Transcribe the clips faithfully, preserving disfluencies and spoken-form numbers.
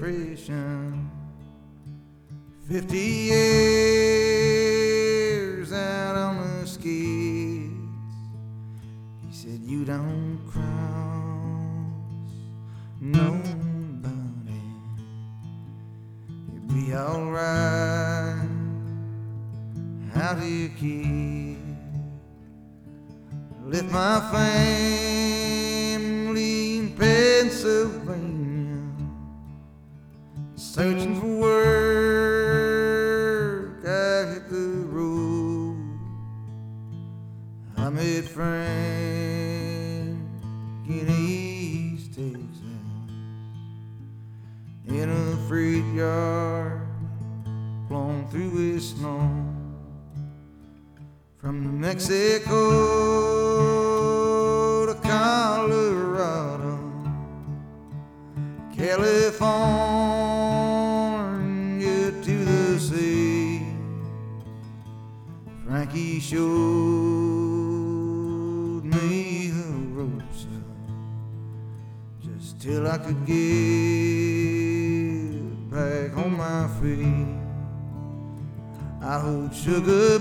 depression. Fifty years out on the skids, he said, you don't cross nobody, you'll be alright out here, kid. Left my family in Pennsylvania, searching for work. I hit the road. I met Frank in East Texas in a freight yard, blown through with snow. From New Mexico to Colorado, California to the sea, Frankie showed me the ropes just till I could get back on my feet. I hold sugar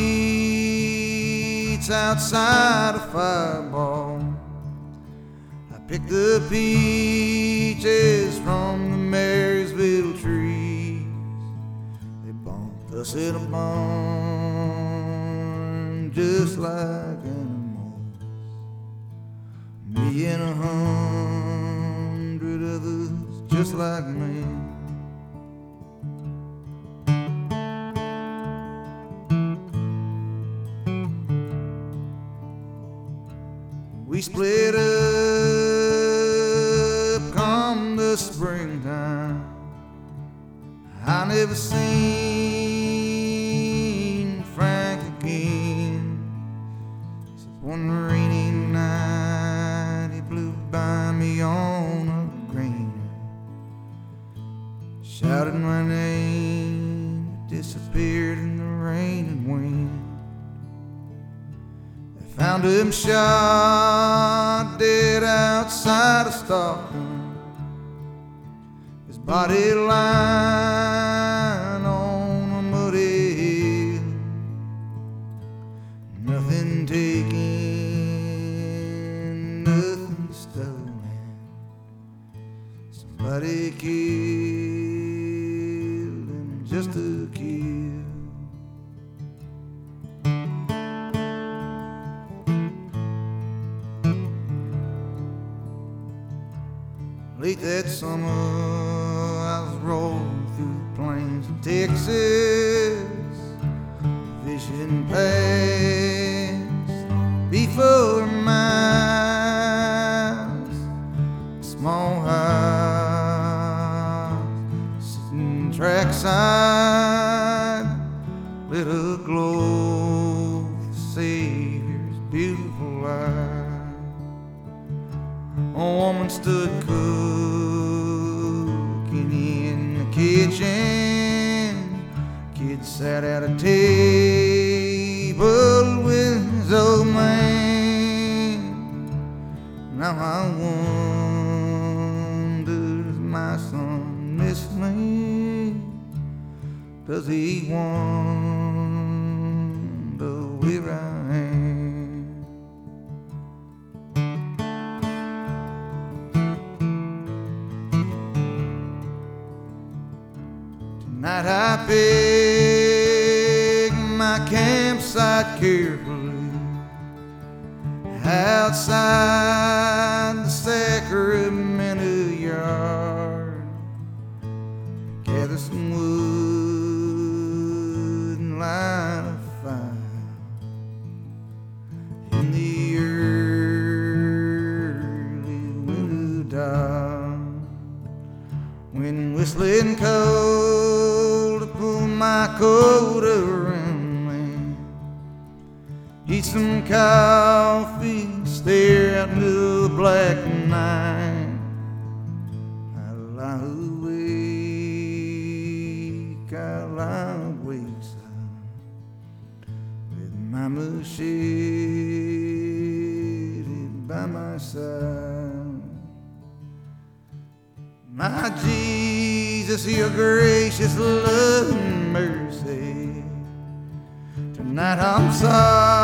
beets outside a fireball. I pick the peaches from the Marysville trees. They bumped us in a barn just like animals, me and a hundred others just like me. We split up come the springtime. I never seen Frank again, except one rainy night he blew by me on a grainer, shouted my name, disappeared in the rain and wind. Found him shot dead outside of Stockton, his body lying on a muddy hill. Nothing taken, nothing stolen. Somebody killed him just to kill. Late that summer, I was rolling through the plains of Texas, fishing past before miles, a small house sitting trackside, lit a glow with the Savior's beautiful eyes. A woman stood cooking in the kitchen. Kid sat at a table with his old man. Now I wonder, does my son miss me? Does he wonder where I am? Tonight I pick my campsite carefully outside the Sacramento yard. Gather some wood and light a fire in the early winter dark, when whistling cold to pull my coat around me, eat some coffee, stare out into the black night. I lie awake, I lie awake, son, with my machete by my side. My Jesus Jesus, your gracious love and mercy. Tonight I'm sorry